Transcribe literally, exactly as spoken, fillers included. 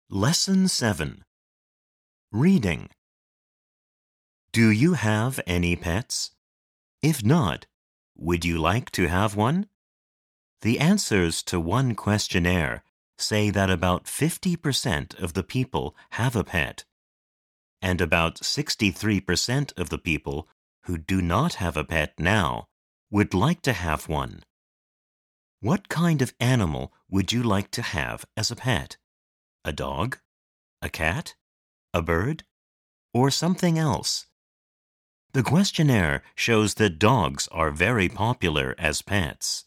Lesson seven. Reading. Do you have any pets? If not, would you like to have one? The answers to one questionnaire say that about fifty percent of the people have a pet, and about sixty-three percent of the people who do not have a pet now would like to have one. What kind of animal would you like to have as a pet? A dog? A cat? A bird? Or something else? The questionnaire shows that dogs are very popular as pets.